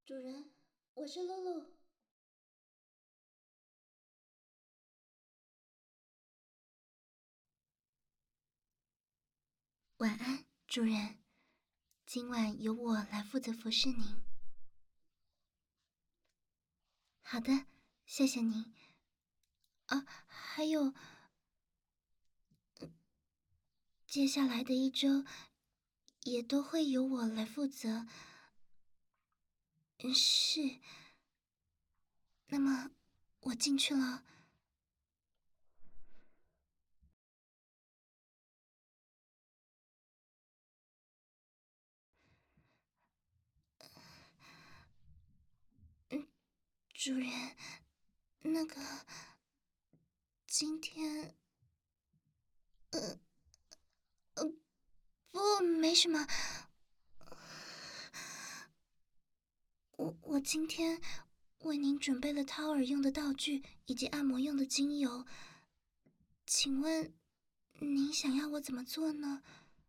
主人，我是露露。晚安，主人。今晚由我来负责服侍您。好的，谢谢您。还有，接下来的一周也都会由我来负责。是。那么，我进去了。主人，那个，今天，不，没什么。我今天为您准备了掏耳用的道具以及按摩用的精油，请问您想要我怎么做呢？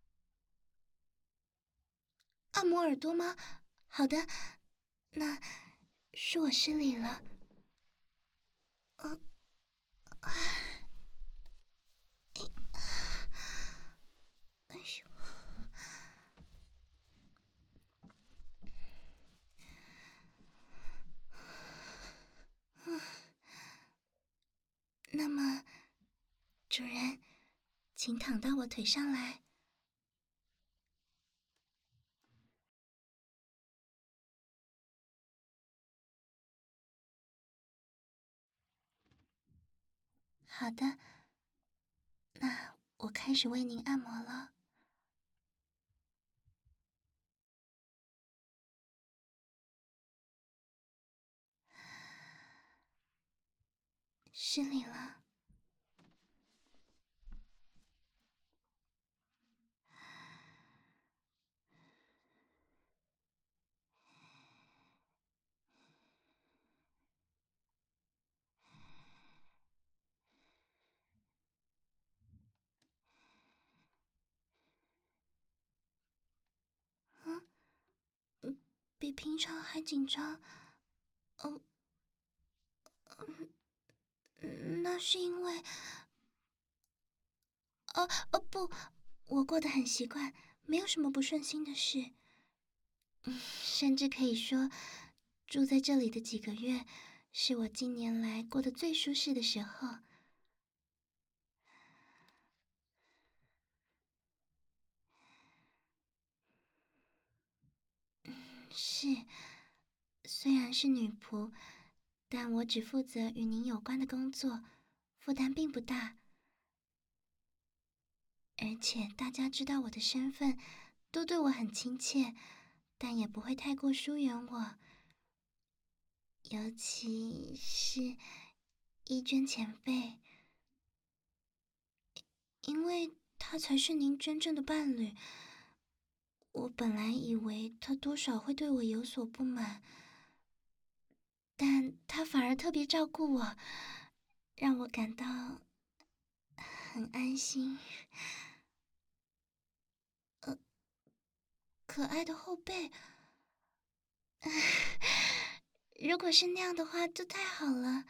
按摩耳朵吗？好的，那是我失礼了。哎呦，那么主人，请躺到我腿上来。好的，那我开始为您按摩了。失礼了。比平常还紧张。哦，那是因为……不，我过得很习惯，没有什么不顺心的事。甚至可以说，住在这里的几个月，是我近年来过得最舒适的时候。是，虽然是女仆，但我只负责与您有关的工作，负担并不大。而且大家知道我的身份，都对我很亲切，但也不会太过疏远我。尤其是伊娟前辈，因为她才是您真正的伴侣。我本来以为她多少会对我有所不满，但她反而特别照顾我，让我感到很安心。可爱的后背，如果是那样的话，就太好了。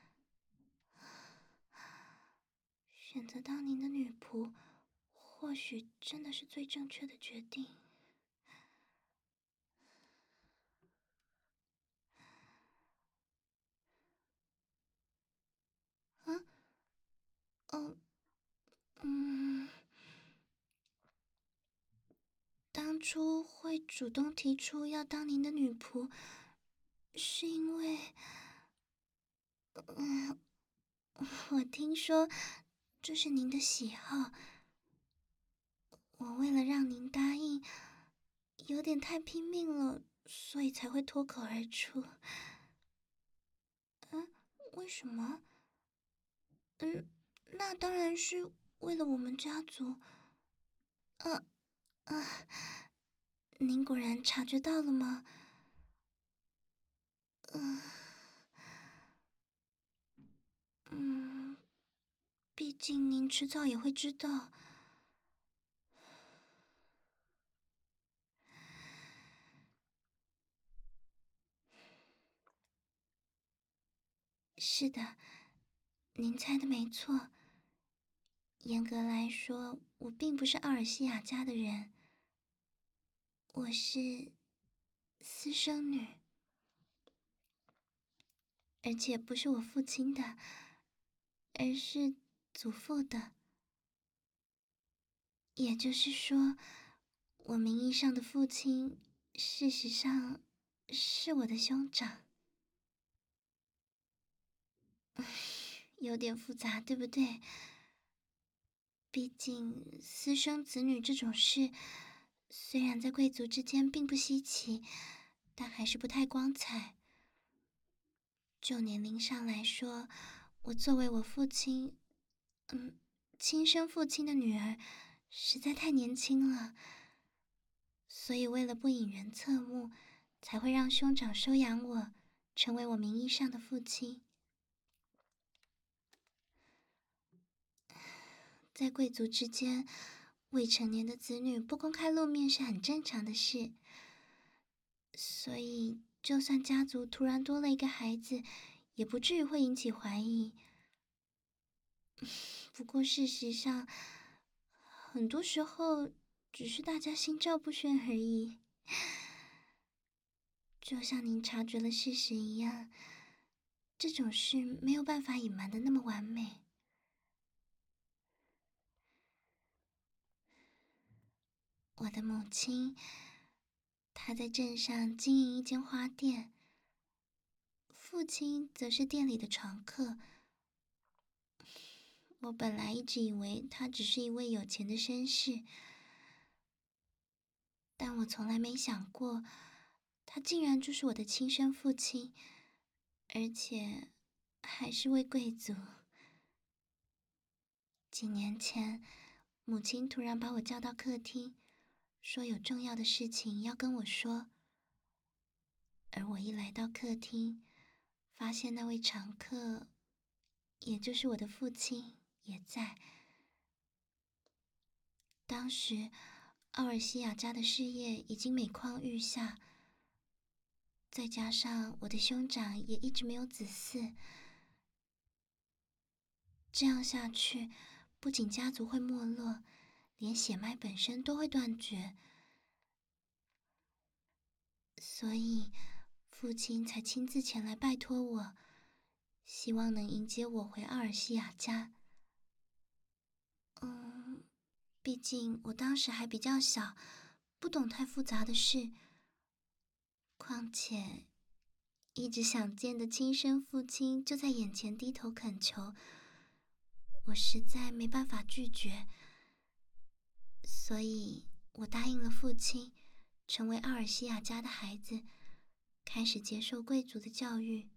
选择当您的女仆，或许真的是最正确的决定。嗯，哦，嗯，当初会主动提出要当您的女仆，是因为，嗯，我听说这是您的喜好，我为了让您答应，有点太拼命了，所以才会脱口而出。嗯，为什么？嗯，那当然是为了我们家族。呃呃，您果然察觉到了吗？嗯嗯，毕竟您迟早也会知道。 是的，您猜的没错。严格来说，我并不是奥尔西亚家的人，我是私生女，而且不是我父亲的，而是祖父的。也就是说，我名义上的父亲，事实上是我的兄长。有点复杂，对不对？毕竟私生子女这种事，虽然在贵族之间并不稀奇，但还是不太光彩。就年龄上来说，我作为我父亲，亲生父亲的女儿，实在太年轻了。所以为了不引人侧目，才会让兄长收养我，成为我名义上的父亲。在贵族之间，未成年的子女不公开露面是很正常的事，所以就算家族突然多了一个孩子，也不至于会引起怀疑。不过事实上，很多时候只是大家心照不宣而已。就像您察觉了事实一样，这种事没有办法隐瞒的那么完美。我的母亲，她在镇上经营一间花店，父亲则是店里的常客。我本来一直以为他只是一位有钱的绅士，但我从来没想过，他竟然就是我的亲生父亲，而且还是位贵族。几年前，母亲突然把我叫到客厅，说有重要的事情要跟我说。而我一来到客厅，发现那位常客，也就是我的父亲，也在。当时，奥尔西亚家的事业已经每况愈下，再加上我的兄长也一直没有子嗣，这样下去，不仅家族会没落，连血脉本身都会断绝。所以，父亲才亲自前来拜托我，希望能迎接我回奥尔西亚家。毕竟我当时还比较小，不懂太复杂的事。况且，一直想见的亲生父亲就在眼前低头恳求，我实在没办法拒绝。所以我答应了父亲，成为奥尔西亚家的孩子，开始接受贵族的教育。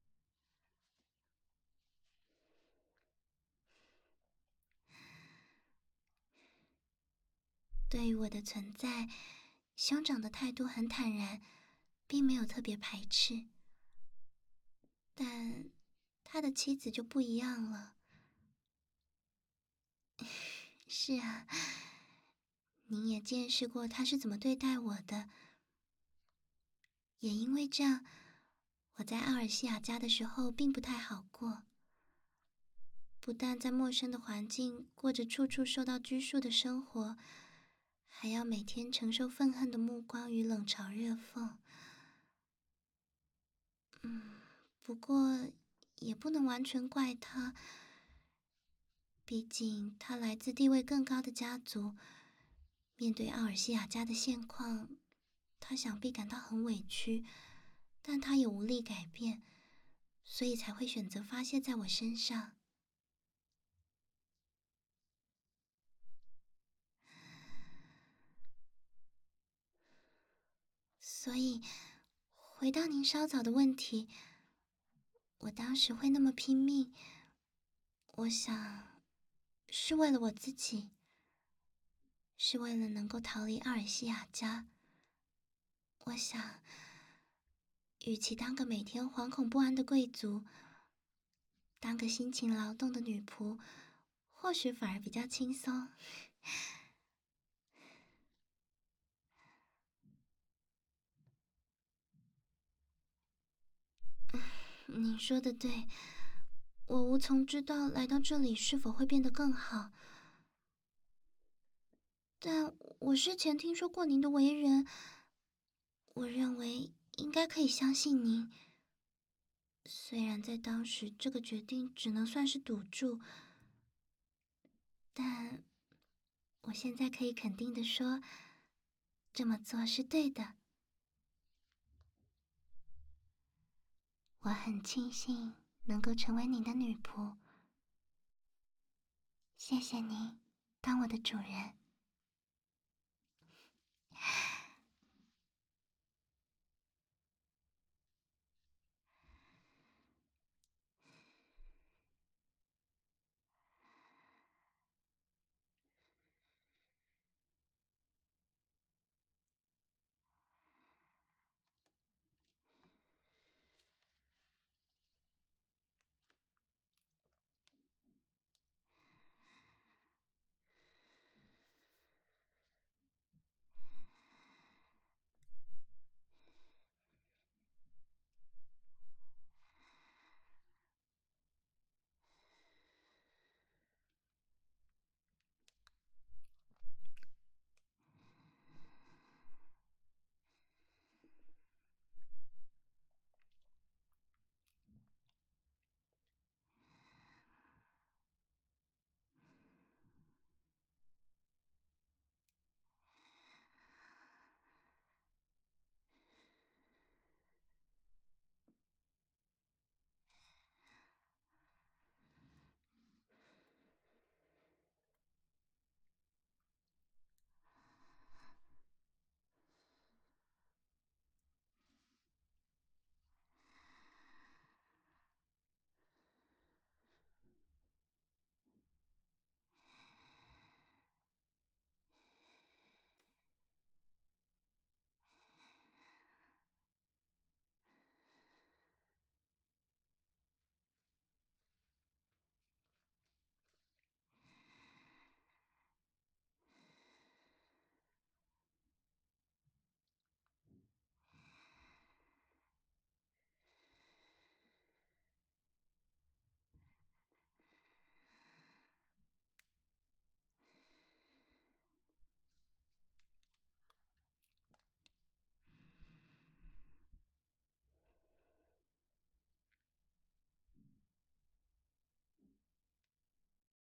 对于我的存在，兄长的态度很坦然，并没有特别排斥。但他的妻子就不一样了。是啊，您也见识过他是怎么对待我的。也因为这样，我在阿尔西亚家的时候并不太好过。不但在陌生的环境过着处处受到拘束的生活，还要每天承受愤恨的目光与冷嘲热讽。不过也不能完全怪他，毕竟他来自地位更高的家族，面对奥尔西亚家的现况，他想必感到很委屈，但他也无力改变，所以才会选择发泄在我身上。所以，回到您稍早的问题，我当时会那么拼命，我想是为了我自己，是为了能够逃离阿尔西亚家。我想，与其当个每天惶恐不安的贵族，当个辛勤劳动的女仆，或许反而比较轻松。 您说的对，我无从知道来到这里是否会变得更好。但我之前听说过您的为人，我认为应该可以相信您。虽然在当时这个决定只能算是赌注，但我现在可以肯定的说，这么做是对的。我很庆幸能够成为您的女仆，谢谢您当我的主人。